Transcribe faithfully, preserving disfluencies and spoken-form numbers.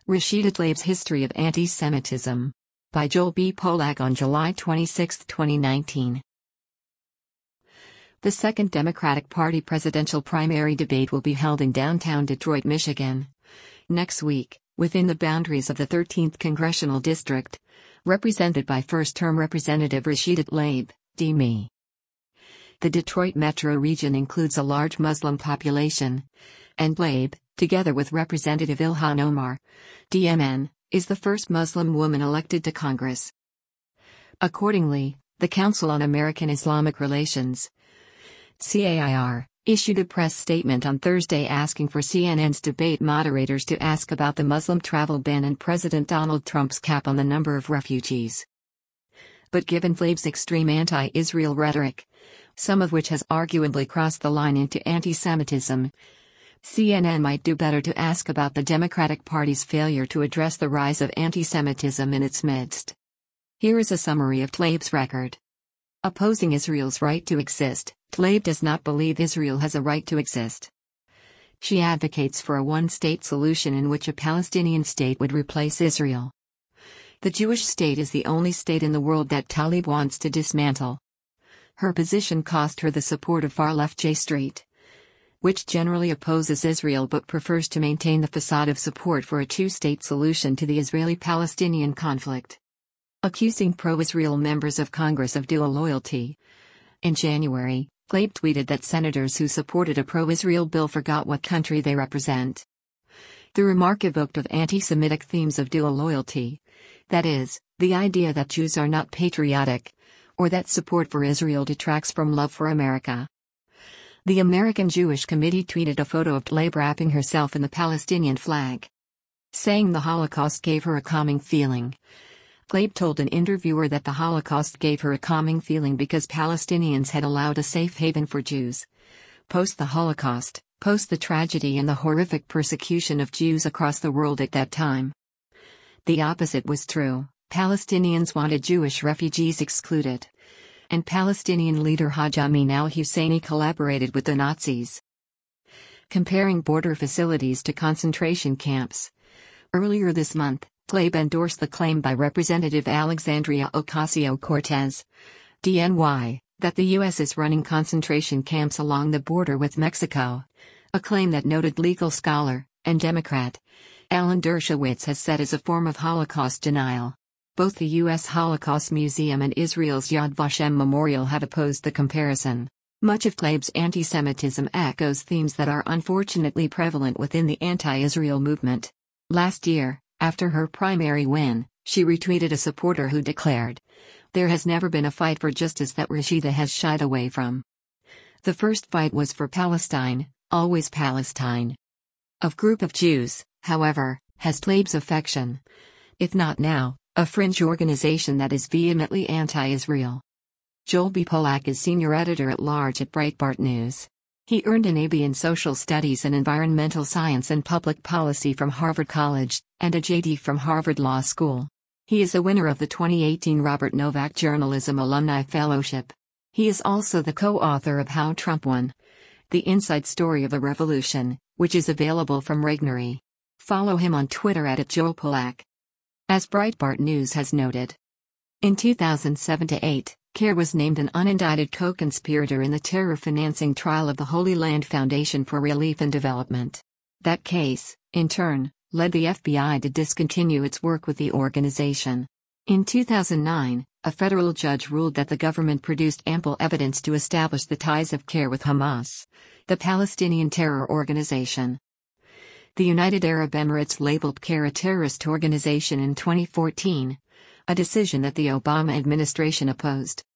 Rashida Tlaib's History of Anti-Semitism. By Joel B. Polak on July twenty-sixth, twenty nineteen. The second Democratic Party presidential primary debate will be held in downtown Detroit, Michigan, next week, within the boundaries of the thirteenth Congressional District, represented by first-term Representative Rashida Tlaib, D M I. The Detroit metro region includes a large Muslim population, and Tlaib, together with Representative Ilhan Omar, D M N, is the first Muslim woman elected to Congress. Accordingly, the Council on American-Islamic Relations, C A I R, issued a press statement on Thursday asking for C N N's debate moderators to ask about the Muslim travel ban and President Donald Trump's cap on the number of refugees. But given Tlaib's extreme anti-Israel rhetoric, some of which has arguably crossed the line into anti-Semitism, C N N might do better to ask about the Democratic Party's failure to address the rise of anti-Semitism in its midst. Here is a summary of Tlaib's record. Opposing Israel's right to exist, Tlaib does not believe Israel has a right to exist. She advocates for a one-state solution in which a Palestinian state would replace Israel. The Jewish state is the only state in the world that Tlaib wants to dismantle. Her position cost her the support of far-left J Street, which generally opposes Israel but prefers to maintain the facade of support for a two-state solution to the Israeli-Palestinian conflict. Accusing pro-Israel members of Congress of dual loyalty. In January, Tlaib tweeted that senators who supported a pro-Israel bill forgot what country they represent. The remark evoked of anti-Semitic themes of dual loyalty, that is, the idea that Jews are not patriotic, or that support for Israel detracts from love for America. The American Jewish Committee tweeted a photo of Tlaib wrapping herself in the Palestinian flag, saying the Holocaust gave her a calming feeling. Tlaib told an interviewer that the Holocaust gave her a calming feeling because Palestinians had allowed a safe haven for Jews. Post the Holocaust, post the tragedy and the horrific persecution of Jews across the world at that time. The opposite was true. Palestinians wanted Jewish refugees excluded, and Palestinian leader Haj Amin al-Husseini collaborated with the Nazis. Comparing border facilities to concentration camps. Earlier this month, Tlaib endorsed the claim by Representative Alexandria Ocasio-Cortez, D N Y, that the U S is running concentration camps along the border with Mexico, a claim that noted legal scholar and Democrat Alan Dershowitz has said is a form of Holocaust denial. Both the U S Holocaust Museum and Israel's Yad Vashem Memorial have opposed the comparison. Much of Tlaib's anti-Semitism echoes themes that are unfortunately prevalent within the anti-Israel movement. Last year, after her primary win, she retweeted a supporter who declared, "There has never been a fight for justice that Rashida has shied away from. The first fight was for Palestine, always Palestine." A group of Jews, however, has Tlaib's affection. If not now, a fringe organization that is vehemently anti-Israel. Joel B. Polak is senior editor-at-large at Breitbart News. He earned an A B in Social Studies and Environmental Science and Public Policy from Harvard College, and a J D from Harvard Law School. He is a winner of the twenty eighteen Robert Novak Journalism Alumni Fellowship. He is also the co-author of How Trump Won: The Inside Story of a Revolution, which is available from Regnery. Follow him on Twitter at @JoelPolak. As Breitbart News has noted, in two thousand seven to eight, CARE was named an unindicted co-conspirator in the terror financing trial of the Holy Land Foundation for Relief and Development. That case, in turn, led the F B I to discontinue its work with the organization. In two thousand nine, a federal judge ruled that the government produced ample evidence to establish the ties of CARE with Hamas, the Palestinian terror organization. The United Arab Emirates labeled CARE a terrorist organization in twenty fourteen, a decision that the Obama administration opposed.